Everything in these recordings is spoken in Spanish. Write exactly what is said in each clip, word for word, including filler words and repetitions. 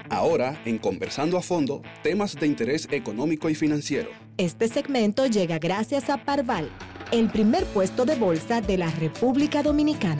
Ahora, en Conversando a Fondo, temas de interés económico y financiero. Este segmento llega gracias a Parval, el primer puesto de bolsa de la República Dominicana.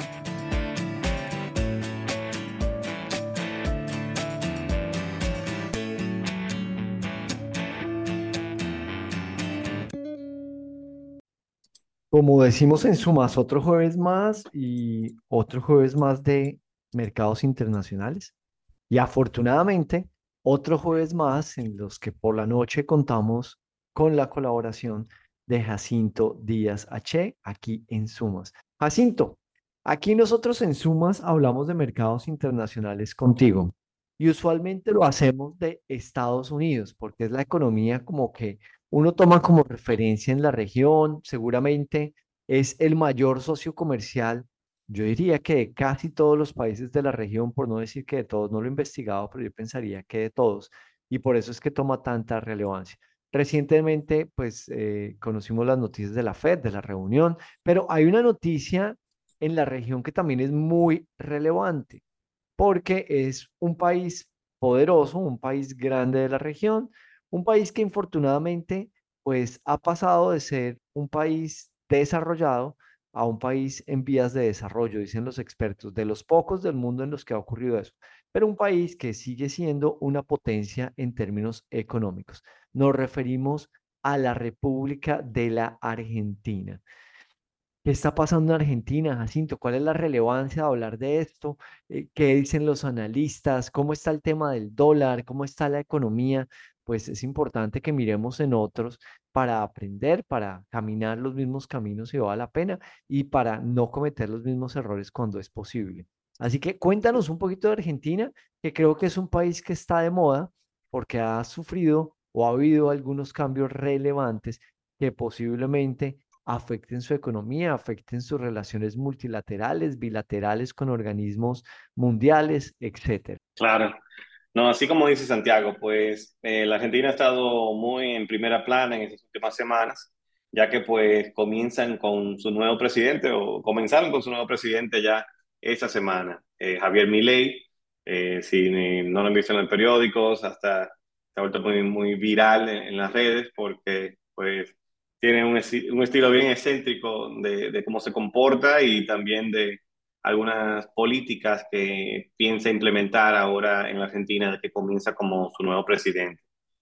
Como decimos en Sumas, otro jueves más y otro jueves más de mercados internacionales. Y afortunadamente, otro jueves más en los que por la noche contamos con la colaboración de Jacinto Díaz H. aquí en Sumas. Jacinto, aquí nosotros en Sumas hablamos de mercados internacionales contigo y usualmente lo hacemos de Estados Unidos porque es la economía como que uno toma como referencia en la región, seguramente es el mayor socio comercial. Yo diría que de casi todos los países de la región, por no decir que de todos, no lo he investigado, pero yo pensaría que de todos, y por eso es que toma tanta relevancia. Recientemente, pues, eh, conocimos las noticias de la Fed, de la reunión, pero hay una noticia en la región que también es muy relevante, porque es un país poderoso, un país grande de la región, un país que infortunadamente, pues, ha pasado de ser un país desarrollado a un país en vías de desarrollo, dicen los expertos, de los pocos del mundo en los que ha ocurrido eso, pero un país que sigue siendo una potencia en términos económicos. Nos referimos a la República de la Argentina. ¿Qué está pasando en Argentina, Jacinto? ¿Cuál es la relevancia de hablar de esto? Eh, ¿Qué dicen los analistas? ¿Cómo está el tema del dólar? ¿Cómo está la economía? Pues es importante que miremos en otros para aprender, para caminar los mismos caminos si vale la pena y para no cometer los mismos errores cuando es posible. Así que cuéntanos un poquito de Argentina, que creo que es un país que está de moda porque ha sufrido o ha habido algunos cambios relevantes que posiblemente afecten su economía, afecten sus relaciones multilaterales, bilaterales con organismos mundiales, etcétera. Claro. No, así como dice Santiago, pues eh, la Argentina ha estado muy en primera plana en estas últimas semanas, ya que pues comienzan con su nuevo presidente o comenzaron con su nuevo presidente ya esta semana, eh, Javier Milei. Eh, si ni- no lo han visto en los periódicos, hasta se ha vuelto muy, muy viral en, en las redes porque pues tiene un, esti- un estilo bien excéntrico de, de cómo se comporta y también de algunas políticas que piensa implementar ahora en la Argentina, que comienza como su nuevo presidente.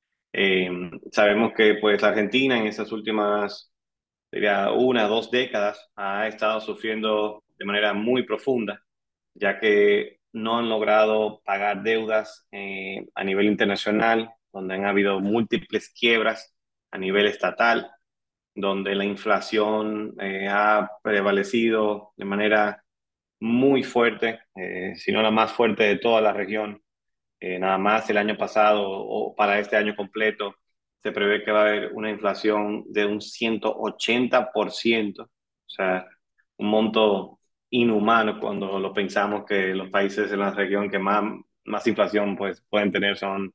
Eh, Sabemos que pues la Argentina en estas últimas, diría, una, dos décadas ha estado sufriendo de manera muy profunda, ya que no han logrado pagar deudas eh, a nivel internacional, donde han habido múltiples quiebras a nivel estatal, donde la inflación eh, ha prevalecido de manera muy fuerte, eh, si no la más fuerte de toda la región. Eh, nada más el año pasado o para este año completo se prevé que va a haber una inflación de un ciento ochenta por ciento, o sea, un monto inhumano cuando lo pensamos que los países en la región que más, más inflación pues, pueden tener son,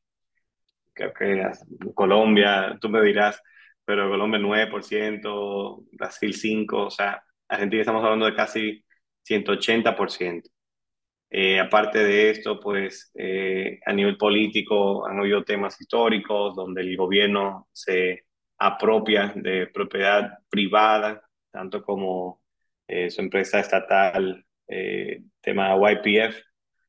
creo que Colombia, tú me dirás, pero Colombia nueve por ciento, Brasil cinco por ciento, o sea, Argentina estamos hablando de casi ciento ochenta por ciento. Eh, aparte de esto, pues eh, a nivel político han habido temas históricos donde el gobierno se apropia de propiedad privada, tanto como eh, su empresa estatal, eh, tema Y P F,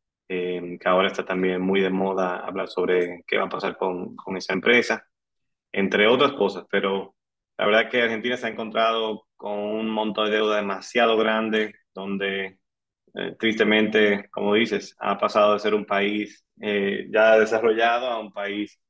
eh, que ahora está también muy de moda hablar sobre qué va a pasar con, con esa empresa, entre otras cosas, pero la verdad es que Argentina se ha encontrado con un monto de deuda demasiado grande, donde eh, tristemente, como dices, ha pasado de ser un país eh, ya desarrollado a un país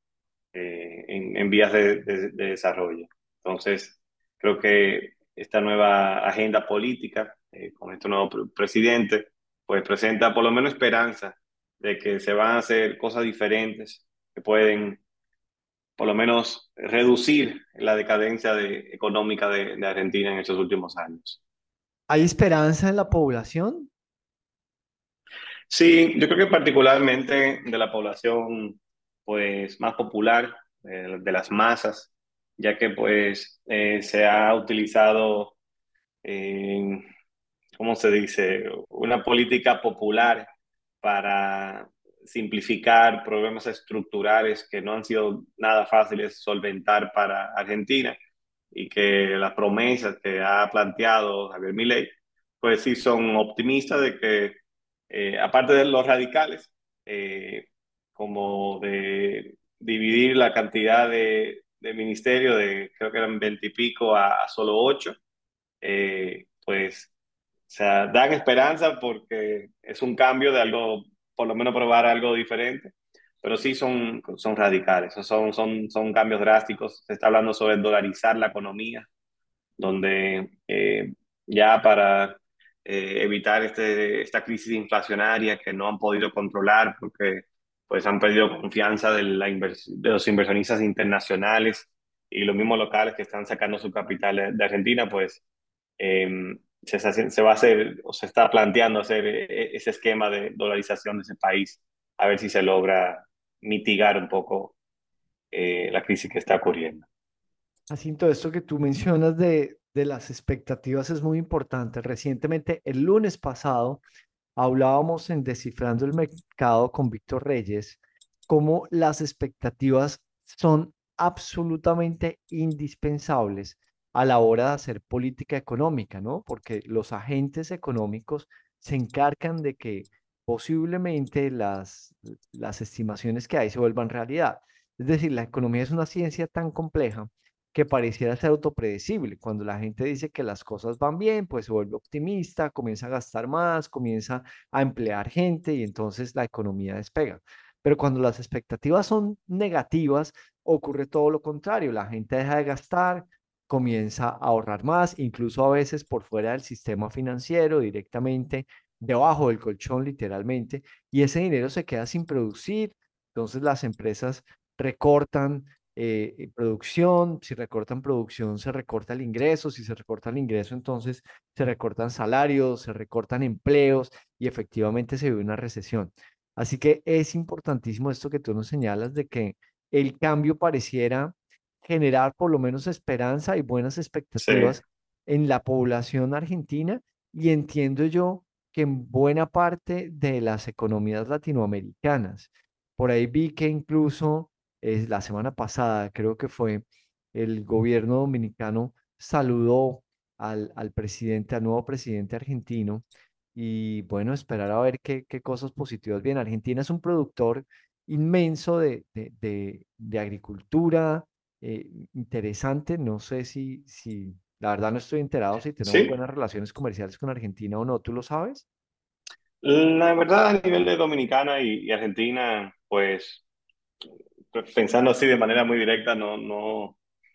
eh, en, en vías de, de- de desarrollo. Entonces, creo que esta nueva agenda política, eh, con este nuevo pre- presidente, pues presenta por lo menos esperanza de que se van a hacer cosas diferentes que pueden por lo menos reducir la decadencia de- económica de, de Argentina en estos últimos años. ¿Hay esperanza en la población? Sí, yo creo que particularmente de la población pues más popular, eh, de las masas, ya que pues eh, se ha utilizado, eh, ¿cómo se dice? Una política popular para simplificar problemas estructurales que no han sido nada fáciles solventar para Argentina y que las promesas que ha planteado Javier Milei, pues sí son optimistas de que, eh, aparte de los radicales, eh, como de dividir la cantidad de, de ministerios de creo que eran veinte y pico a, a solo ocho, eh, pues, o sea, dan esperanza porque es un cambio de algo, por lo menos probar algo diferente, pero sí son, son radicales, son, son, son cambios drásticos. Se está hablando sobre dolarizar la economía, donde eh, ya para eh, evitar este, esta crisis inflacionaria que no han podido controlar porque pues han perdido confianza de, la invers de los inversionistas internacionales y los mismos locales que están sacando su capital de, de Argentina, pues eh, se, se, va a hacer o se está planteando hacer eh, ese esquema de dolarización de ese país, a ver si se logra mitigar un poco eh, la crisis que está ocurriendo. Jacinto, esto que tú mencionas de, de las expectativas es muy importante. Recientemente, el lunes pasado, hablábamos en Descifrando el Mercado con Víctor Reyes, cómo las expectativas son absolutamente indispensables a la hora de hacer política económica, ¿no? Porque los agentes económicos se encargan de que posiblemente las, las estimaciones que hay se vuelvan realidad. Es decir, la economía es una ciencia tan compleja que pareciera ser autopredecible. Cuando la gente dice que las cosas van bien, pues se vuelve optimista, comienza a gastar más, comienza a emplear gente y entonces la economía despega. Pero cuando las expectativas son negativas, ocurre todo lo contrario. La gente deja de gastar, comienza a ahorrar más, incluso a veces por fuera del sistema financiero, directamente debajo del colchón, literalmente, y ese dinero se queda sin producir. Entonces las empresas recortan eh, producción, si recortan producción, se recorta el ingreso, si se recorta el ingreso, entonces se recortan salarios, se recortan empleos y efectivamente se vive una recesión. Así que es importantísimo esto que tú nos señalas de que el cambio pareciera generar por lo menos esperanza y buenas Sí, expectativas en la población argentina y entiendo yo que en buena parte de las economías latinoamericanas. Por ahí vi que incluso eh, la semana pasada, creo que fue, el gobierno dominicano saludó al, al presidente, al nuevo presidente argentino, y bueno, esperar a ver qué, qué cosas positivas vienen. Argentina es un productor inmenso de, de, de- de agricultura, eh, interesante. No sé si, si, la verdad no estoy enterado si tenemos sí. buenas relaciones comerciales con Argentina o no. ¿Tú lo sabes? La verdad, a nivel de Dominicana y, y Argentina, pues pensando así de manera muy directa, no, no,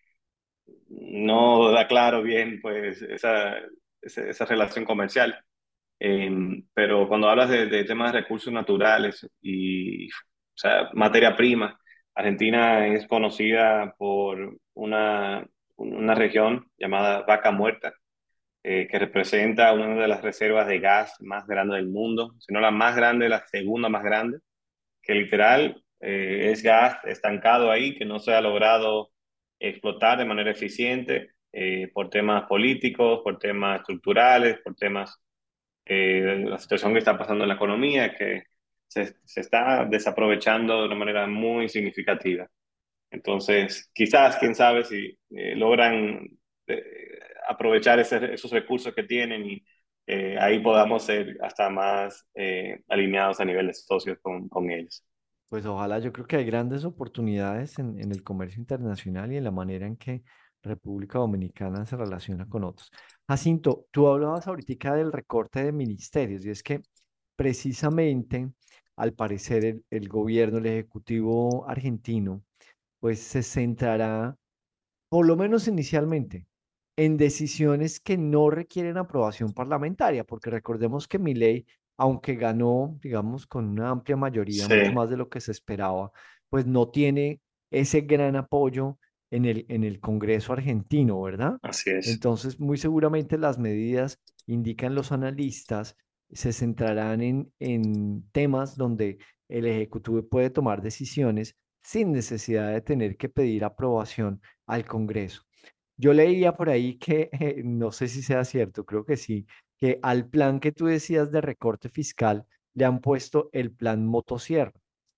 no da claro bien pues esa, esa, esa relación comercial. Eh, pero cuando hablas de, de temas de recursos naturales y, o sea, materia prima, Argentina es conocida por una, una región llamada Vaca Muerta, eh, que representa una de las reservas de gas más grandes del mundo, si no la más grande, la segunda más grande, que literal eh, es gas estancado ahí, que no se ha logrado explotar de manera eficiente eh, por temas políticos, por temas estructurales, por temas eh, de la situación que está pasando en la economía, que se, se está desaprovechando de una manera muy significativa. Entonces, quizás, quién sabe si eh, logran eh, aprovechar ese- esos recursos que tienen y eh, ahí podamos ser hasta más eh, alineados a nivel de socios con, con ellos. Pues ojalá, yo creo que hay grandes oportunidades en, en el comercio internacional y en la manera en que República Dominicana se relaciona con otros. Jacinto, tú hablabas ahorita del recorte de ministerios y es que precisamente, al parecer, el, el gobierno, el ejecutivo argentino, pues se centrará por lo menos inicialmente, en decisiones que no requieren aprobación parlamentaria, porque recordemos que Milei, aunque ganó, digamos, con una amplia mayoría, Sí, mucho más de lo que se esperaba, pues no tiene ese gran apoyo en el, en el Congreso argentino, ¿verdad? así es. Entonces, muy seguramente las medidas, indican los analistas, se centrarán en, en temas donde el Ejecutivo puede tomar decisiones sin necesidad de tener que pedir aprobación al Congreso. Yo leía por ahí que, eh, no sé si sea cierto, creo que sí, que al plan que tú decías de recorte fiscal le han puesto el plan motosierra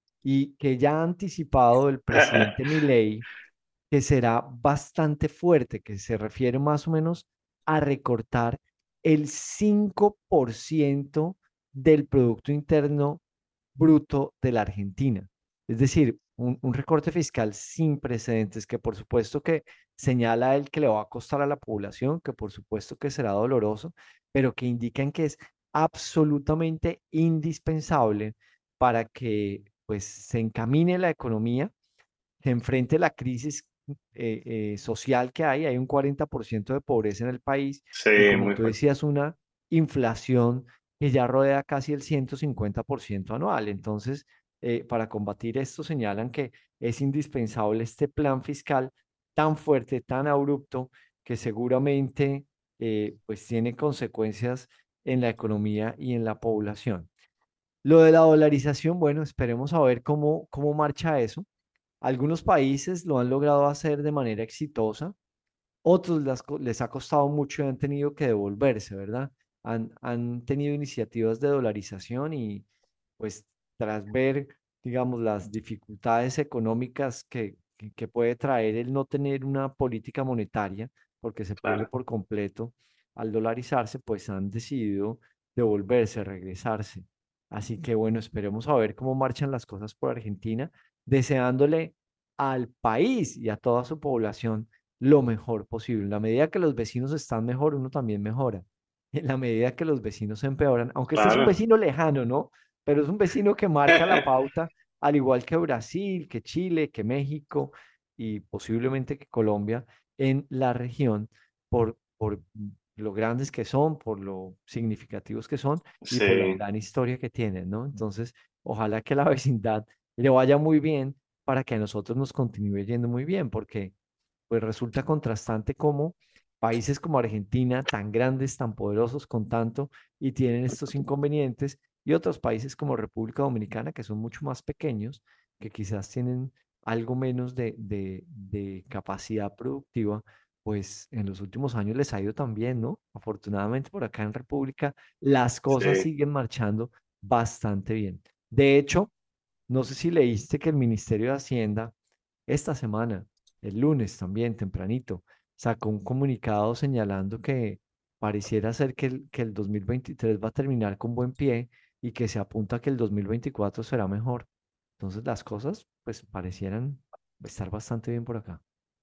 y que ya ha anticipado el presidente Milei que será bastante fuerte, que se refiere más o menos a recortar el cinco por ciento del Producto Interno Bruto de la Argentina. Es decir, un, un recorte fiscal sin precedentes que por supuesto que señala él que le va a costar a la población, que por supuesto que será doloroso, pero que indican que es absolutamente indispensable para que pues se encamine la economía, se enfrente la crisis eh, eh, social que hay. Hay un cuarenta por ciento de pobreza en el país Sí, y como muy tú fuerte. decías, una inflación que ya rodea casi el ciento cincuenta por ciento anual. Entonces, eh, para combatir esto, señalan que es indispensable este plan fiscal tan fuerte, tan abrupto, que seguramente eh, pues tiene consecuencias en la economía y en la población. Lo de la dolarización, bueno, esperemos a ver cómo, cómo marcha eso. Algunos países lo han logrado hacer de manera exitosa, otros las co- les ha costado mucho y han tenido que devolverse, ¿verdad? Han, han tenido iniciativas de dolarización y pues tras ver, digamos, las dificultades económicas que, que, que puede traer el no tener una política monetaria, porque se pierde Claro. por completo al dolarizarse, pues han decidido devolverse, regresarse. Así que bueno, esperemos a ver cómo marchan las cosas por Argentina, deseándole al país y a toda su población lo mejor posible. En la medida que los vecinos están mejor, uno también mejora. En la medida que los vecinos se empeoran, aunque este es un Claro. vecino lejano, ¿no? Pero es un vecino que marca la pauta, al igual que Brasil, que Chile, que México y posiblemente que Colombia en la región, por, por lo grandes que son, por lo significativos que son y por la Sí, gran historia que tienen, ¿no? Entonces, ojalá que a la vecindad le vaya muy bien para que a nosotros nos continúe yendo muy bien, porque pues resulta contrastante cómo países como Argentina, tan grandes, tan poderosos con tanto, y tienen estos inconvenientes, y otros países como República Dominicana, que son mucho más pequeños, que quizás tienen algo menos de, de, de capacidad productiva, pues en los últimos años les ha ido también, ¿no? Afortunadamente por acá en República las cosas sí. siguen marchando bastante bien. De hecho, no sé si leíste que el Ministerio de Hacienda esta semana, el lunes también, tempranito, sacó un comunicado señalando que pareciera ser que el, que el dos mil veintitrés va a terminar con buen pie y que se apunta a que el dos mil veinticuatro será mejor. Entonces las cosas pues parecieran estar bastante bien por acá.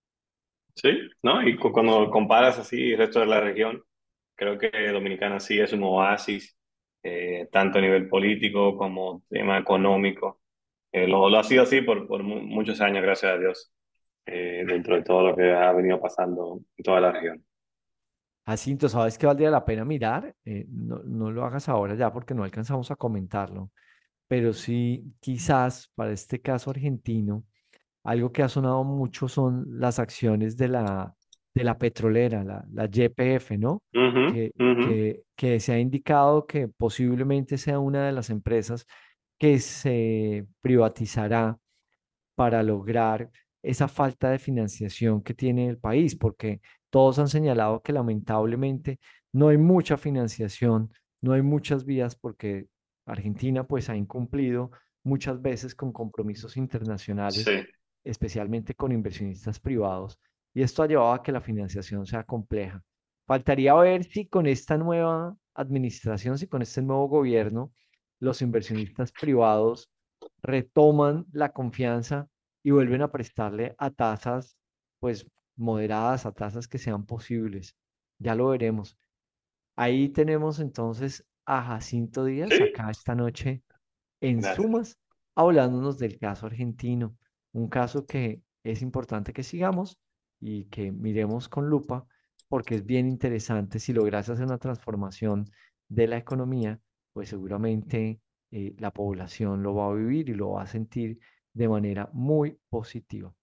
Sí, ¿no? Y cu- cuando comparas así el resto de la región, creo que Dominicana sí es un oasis, eh, tanto a nivel político como tema económico. Eh, lo, lo ha sido así por, por mu- muchos años, gracias a Dios, eh, dentro de todo lo que ha venido pasando en toda la región. Jacinto, ¿sabes qué valdría la pena mirar? Eh, no, no lo hagas ahora ya porque no alcanzamos a comentarlo, pero sí quizás para este caso argentino. Algo que ha sonado mucho son las acciones de la, de la petrolera, la, la Y P F, ¿no? Ujú, Que, ujú. que, que se ha indicado que posiblemente sea una de las empresas que se privatizará para lograr esa falta de financiación que tiene el país, porque todos han señalado que lamentablemente no hay mucha financiación, no hay muchas vías, porque Argentina pues ha incumplido muchas veces con compromisos internacionales, Sí, especialmente con inversionistas privados, y esto ha llevado a que la financiación sea compleja. Faltaría ver si con esta nueva administración, si con este nuevo gobierno, los inversionistas privados retoman la confianza y vuelven a prestarle a tasas, pues moderadas, a tasas que sean posibles. Ya lo veremos. Ahí tenemos entonces a Jacinto Díaz sí, acá esta noche en gracias. Sumas, hablándonos del caso argentino, un caso que es importante que sigamos y que miremos con lupa, porque es bien interesante. Si logras hacer una transformación de la economía, pues seguramente eh, la población lo va a vivir y lo va a sentir de manera muy positiva.